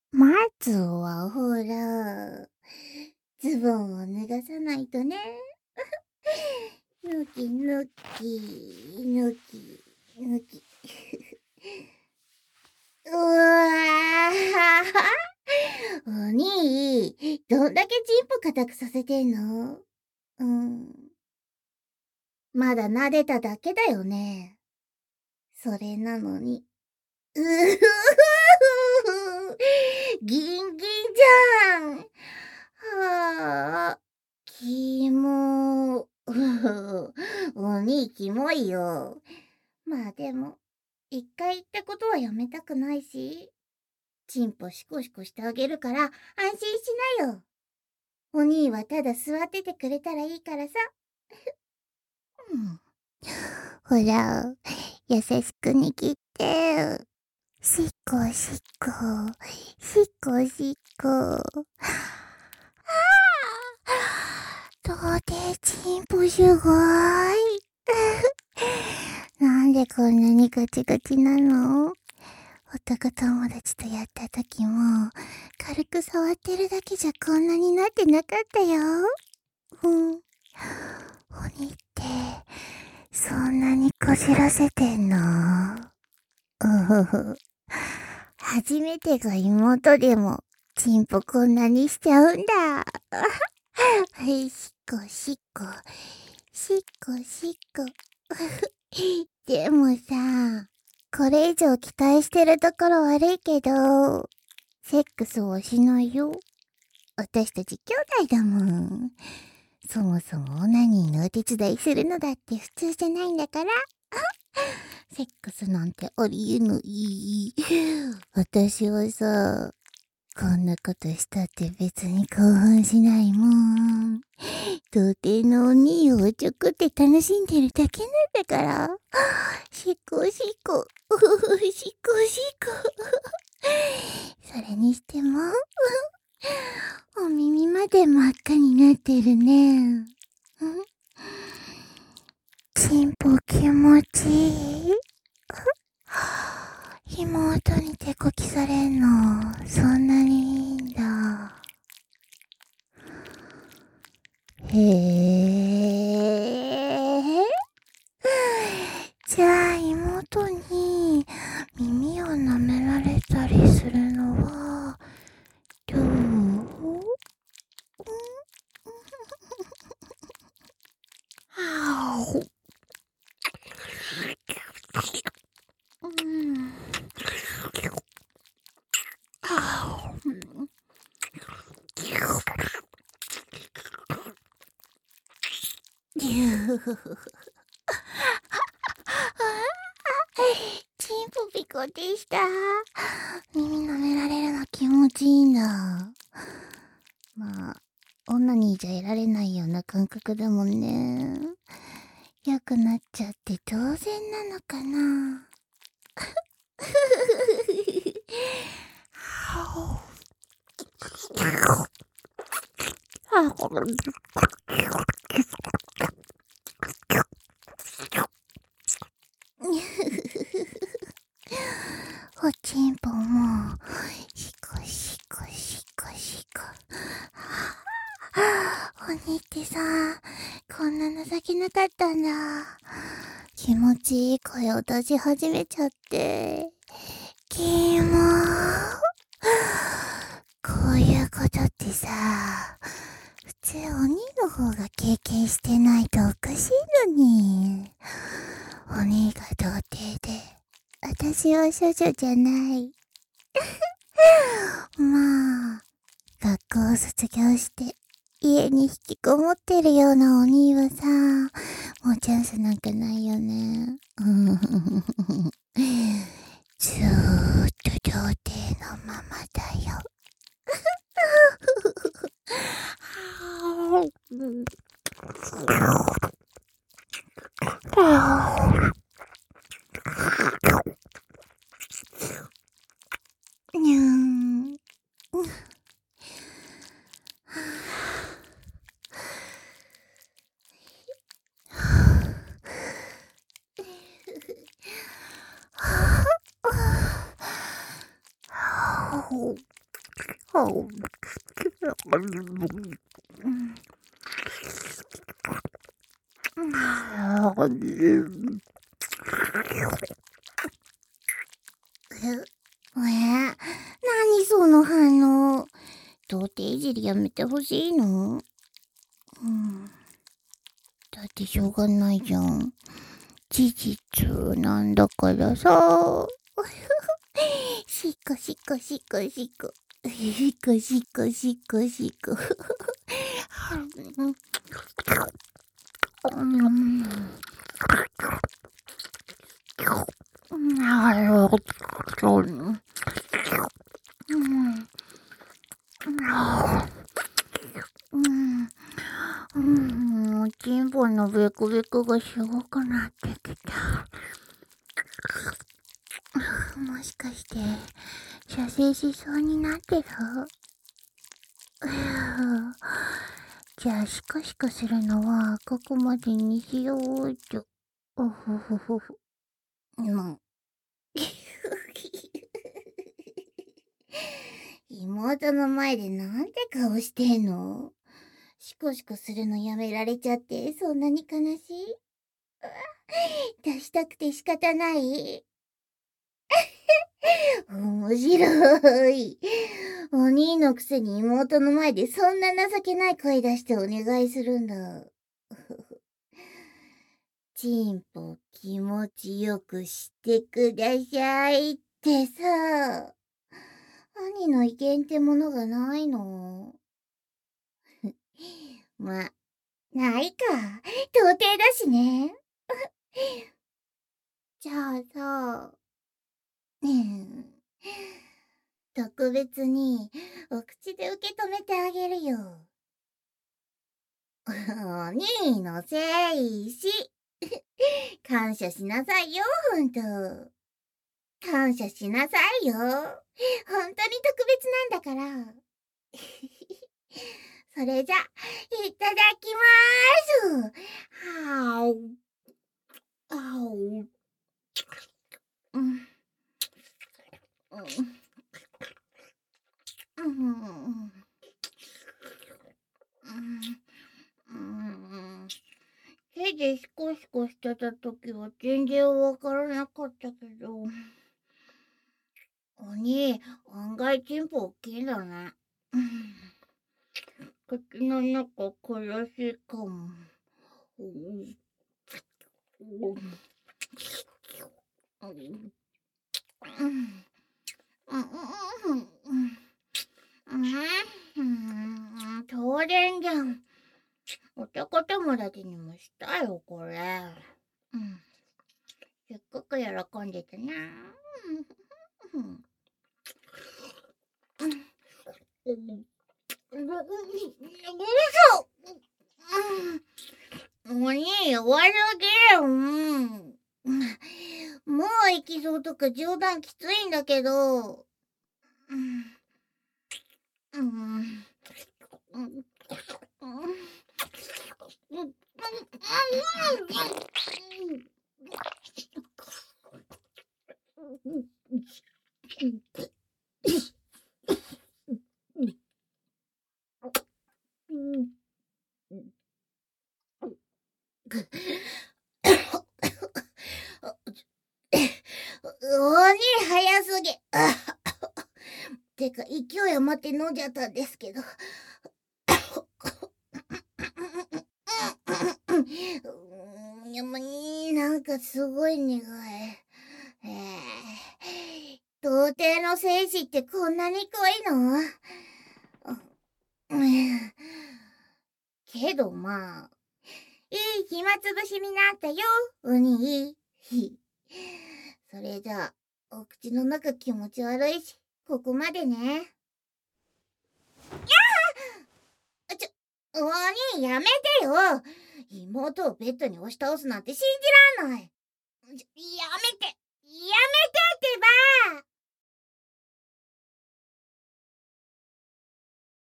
まずはほら、ズボンを脱がさないとね。ぬきぬき、ぬき、ぬき。うわぁ。お兄、どんだけチンポ固くさせてんの？まだ撫でただけだよね。それなのに。うふふふギンギンじゃん。はあ、キモ。お兄キモいよ。まあでも、一回言ったことはやめたくないし、チンポシコシコしてあげるから安心しなよ。お兄はただ座っててくれたらいいからさ。うん、ほら、優しく握って。しっこしっこ、しっこしっこ。童貞チンポすごい。なんでこんなにガチガチなの？男友達とやった時も、軽く触ってるだけじゃこんなになってなかったよ。鬼って、そんなにこじらせてんの？初めてが妹でも、チンポこんなにしちゃうんだ。しっこしっこ、しっこしっこ。でもさ、これ以上期待してるところ悪いけど、セックスはしないよ。私たち兄弟だもん。そもそもオナニーのお手伝いするのだって普通じゃないんだから。セックスなんてありえない。私はさ、こんなことしたって別に興奮しないもん。童貞のお兄をおちょくって楽しんでるだけなんだから。しっこしっこ、しっこしっこ。それにしても、お耳まで真っ赤になってるね。チンポ気持ちいい。妹に手こきされんの、そんなにいいんだ。へえ。じゃあ妹に耳を舐められたりするのは、どう？はぁ。チンポピコでした。耳舐められるの気持ちいいんだ。まあ、オナニーじゃ得られないような感覚だもんね。良くなっちゃって当然なのかな。おちんぽも、しこしこしこしこ。鬼ってさ、こんな情けなかったんだ。気持ちいい声を出し始めちゃって。キモー。こういうことってさ、普通鬼の方が経験してないとおかしいのに。鬼が童貞で、私は処女じゃない。まあ、学校を卒業して、家に引きこもってるような鬼はさ、もうチャンスなんかないよね。ずーっと童貞のままだよ。にゃん。 何その反応。童貞いじりやめてほしいの？だってしょうがないじゃん。事実なんだからさ。しっこしっこしっこしっこ。しっこしっこしっこしっこ。チンポのベクベクがすごくなってきた。もしかして射精しそうになってる？じゃあシコシコするのはここまでにしようと。おほほほほ。妹の前でなんて顔してんの？シコシコするのやめられちゃってそんなに悲しい？出したくて仕方ない？面白い。お兄のくせに妹の前でそんな情けない声出してお願いするんだ。チンポ気持ちよくしてくださいってさ。兄の意見ってものがないの？ま、ないか。童貞だしね。じゃあさ、特別にお口で受け止めてあげるよ。お兄のせいし。感謝しなさいよ、ほんと。感謝しなさいよ。ほんとに特別なんだから。それじゃ、いただきまーす。はお。あお。うん。手でシコシコしてた時は全然わからなかったけど。お兄、案外チンポ大きいんだね。口の中苦しいかも。当然じゃん。男友達にもしたよ、これ。すっごく喜んでたな。お兄、弱すぎる。もう行きそうとか冗談きついんだけど。鬼早すぎ。てか勢い余って飲んじゃったんですけど。なんかすごい苦い。童貞の精子ってこんなに濃いの？けどまあ、いい暇つぶしになったよ、お兄。それじゃあ、お口の中気持ち悪いし、ここまでね。お兄やめてよ。妹をベッドに押し倒すなんて信じらんない。やめてってば。